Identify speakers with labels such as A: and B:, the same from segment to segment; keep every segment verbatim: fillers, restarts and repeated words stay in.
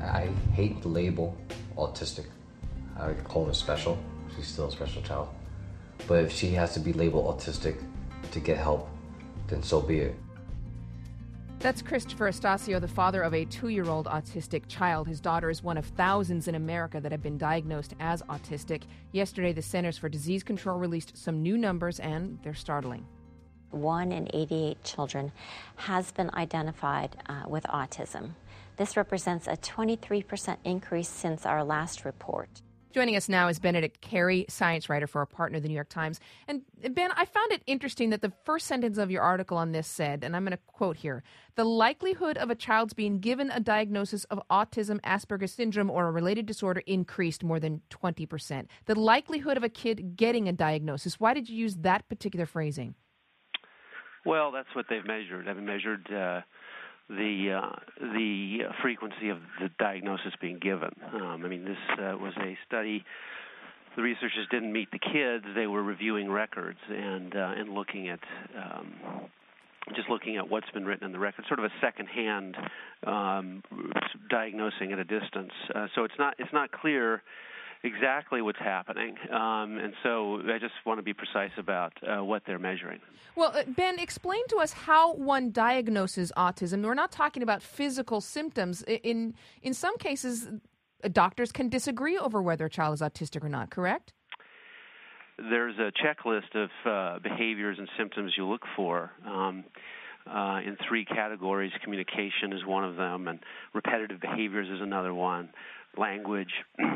A: I hate the label autistic. I call her special. She's still a special child. But if she has to be labeled autistic to get help, then so be it.
B: That's Christopher Estacio, the father of a two-year-old autistic child. His daughter is one of thousands in America that have been diagnosed as autistic. Yesterday, the Centers for Disease Control released some new numbers, and they're startling.
C: One in eighty-eight children has been identified uh, with autism. This represents a twenty-three percent increase since our last report.
B: Joining us now is Benedict Carey, science writer for our partner, the New York Times. And Ben, I found it interesting that the first sentence of your article on this said, and I'm going to quote here, the likelihood of a child's being given a diagnosis of autism, Asperger's syndrome, or a related disorder increased more than twenty percent. The likelihood of a kid getting a diagnosis, why did you use that particular phrasing?
D: Well, that's what they've measured. They've measured uh, the uh, the frequency of the diagnosis being given. Um, I mean, this uh, was a study. The researchers didn't meet the kids; they were reviewing records and uh, and looking at um, just looking at what's been written in the record, sort of a secondhand um, diagnosing at a distance. Uh, so it's not it's not clear exactly what's happening, um, and so I just want to be precise about uh, what they're measuring.
B: Well, uh, Ben, explain to us how one diagnoses autism. We're not talking about physical symptoms. In in some cases, uh, doctors can disagree over whether a child is autistic or not, correct?
D: There's a checklist of uh, behaviors and symptoms you look for. Um, Uh, in three categories. Communication is one of them, and repetitive behaviors is another one, language.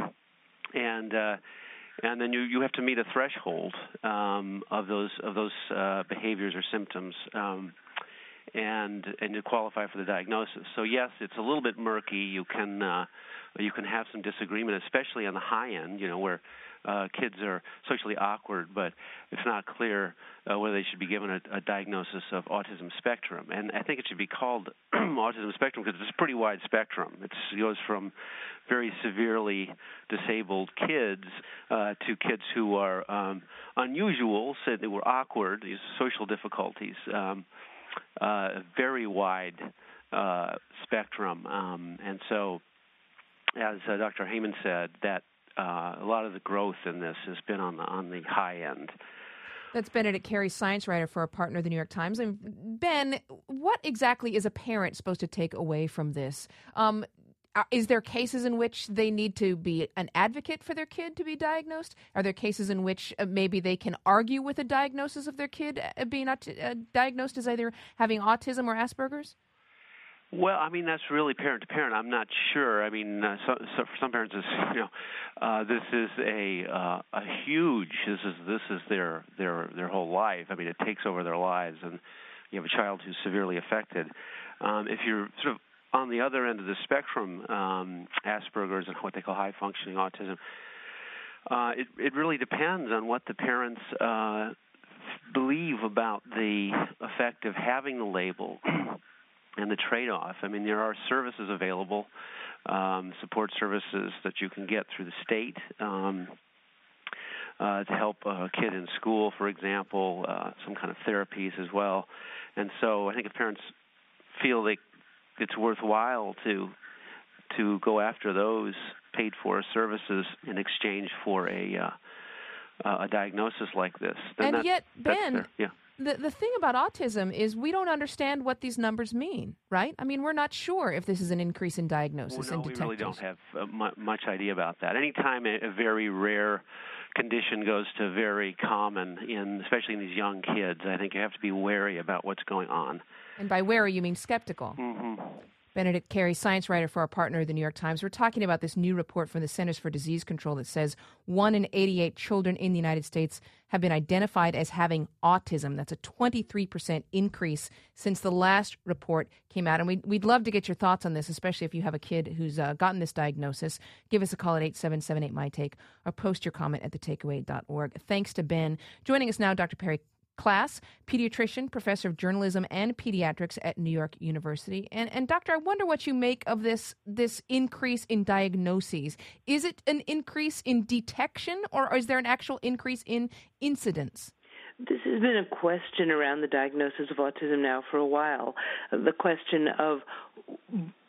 D: And uh, and then you, you have to meet a threshold um, of those of those uh, behaviors or symptoms, um, and and to qualify for the diagnosis. So yes, it's a little bit murky. You can uh, you can have some disagreement, especially on the high end. You know where uh, kids are socially awkward, but it's not clear uh, whether they should be given a, a diagnosis of autism spectrum. And I think it should be called autism spectrum because it's a pretty wide spectrum. It's, it goes from very severely disabled kids uh, to kids who are um, unusual, said they were awkward, these social difficulties, um, uh, very wide uh, spectrum. Um, and so, as uh, Doctor Heyman said, that uh, a lot of the growth in this has been on the on the high end.
B: That's Benedict Carey, science writer for our partner, the New York Times. And Ben, what exactly is a parent supposed to take away from this? Um, Is there cases in which they need to be an advocate for their kid to be diagnosed? Are there cases in which uh, maybe they can argue with a diagnosis of their kid uh, being aut- uh, diagnosed as either having autism or Asperger's?
D: Well, I mean, that's really parent to parent. I'm not sure. I mean, uh, so, so for some parents, it's, you know, uh, this is a uh, a huge. This is this is their their their whole life. I mean, it takes over their lives, and you have a child who's severely affected. Um, if you're sort of on the other end of the spectrum, um, Asperger's and what they call high-functioning autism, uh, it, it really depends on what the parents uh, believe about the effect of having the label and the trade-off. I mean, there are services available, um, support services that you can get through the state um, uh, to help a kid in school, for example, uh, some kind of therapies as well. And so I think if parents feel they it's worthwhile to to go after those paid-for services in exchange for a uh, a diagnosis like this.
B: Then and yet, Ben,
D: fair. yeah.
B: the the thing about autism is we don't understand what these numbers mean, right? I mean, we're not sure if this is an increase in diagnosis
D: well, no,
B: and detectors.
D: we really don't have uh, mu- much idea about that. Anytime a, a very rare condition goes to very common, in especially in these young kids, I think you have to be wary about what's going on.
B: And by wary, you mean skeptical.
D: Mm-hmm.
B: Benedict Carey, science writer for our partner, the New York Times. We're talking about this new report from the Centers for Disease Control that says one in eighty-eight children in the United States have been identified as having autism. That's a twenty-three percent increase since the last report came out. And we'd, we'd love to get your thoughts on this, especially if you have a kid who's uh, gotten this diagnosis. Give us a call at eight seven seven eight M Y Take or post your comment at the takeaway dot org. Thanks to Ben. Joining us now, Doctor Perry Klass, pediatrician, professor of journalism and pediatrics at New York University. And, and doctor, I wonder what you make of this this increase in diagnoses. Is it an increase in detection, or is there an actual increase in incidence?
E: This has been a question around the diagnosis of autism now for a while. The question of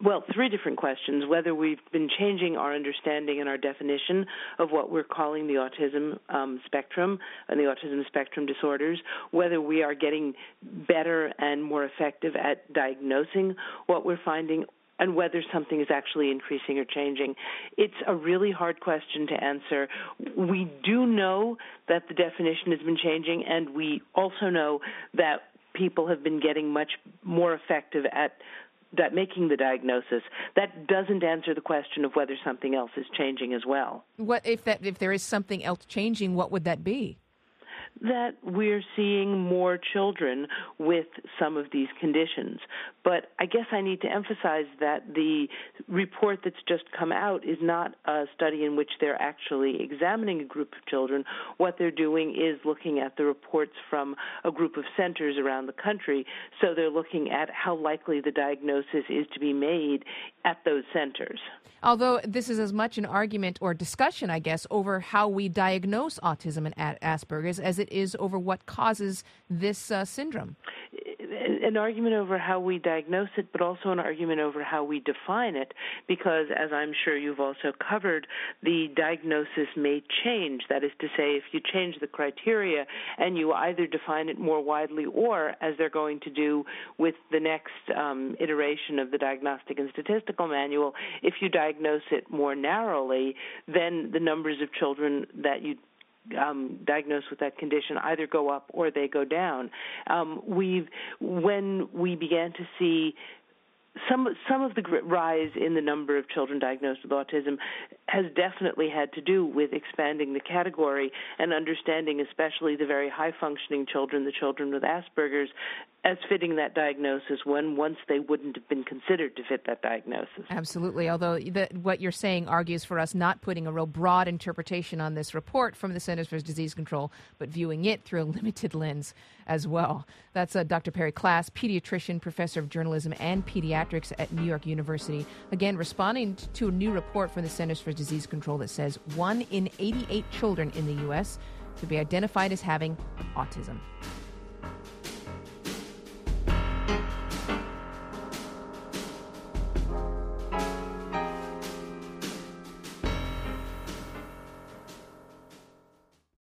E: Well, three different questions. Whether we've been changing our understanding and our definition of what we're calling the autism um, spectrum and the autism spectrum disorders, whether we are getting better and more effective at diagnosing what we're finding, and whether something is actually increasing or changing. It's a really hard question to answer. We do know that the definition has been changing, and we also know that people have been getting much more effective at that making the diagnosis. That doesn't answer the question of whether something else is changing as well.
B: What if that if there is something else changing, what would that be?
E: That we're seeing more children with some of these conditions. But I guess I need to emphasize that the report that's just come out is not a study in which they're actually examining a group of children. What they're doing is looking at the reports from a group of centers around the country. So they're looking at how likely the diagnosis is to be made at those centers.
B: Although this is as much an argument or discussion, I guess, over how we diagnose autism and Asperger's as it is over what causes this uh, syndrome.
E: An argument over how we diagnose it, but also an argument over how we define it, because, as I'm sure you've also covered, the diagnosis may change. That is to say, if you change the criteria and you either define it more widely or, as they're going to do with the next um, iteration of the Diagnostic and Statistical Manual, if you diagnose it more narrowly, then the numbers of children that you Um, diagnosed with that condition either go up or they go down. Um, we've when we began to see some some of the rise in the number of children diagnosed with autism has definitely had to do with expanding the category and understanding especially the very high-functioning children, the children with Asperger's, as fitting that diagnosis when once they wouldn't have been considered to fit that diagnosis.
B: Absolutely, although the, what you're saying argues for us not putting a real broad interpretation on this report from the Centers for Disease Control, but viewing it through a limited lens as well. That's uh, Doctor Perry Klass, pediatrician, professor of journalism and pediatrics at New York University. Again, responding to a new report from the Centers for Disease Control that says one in eighty-eight children in the U S could be identified as having autism.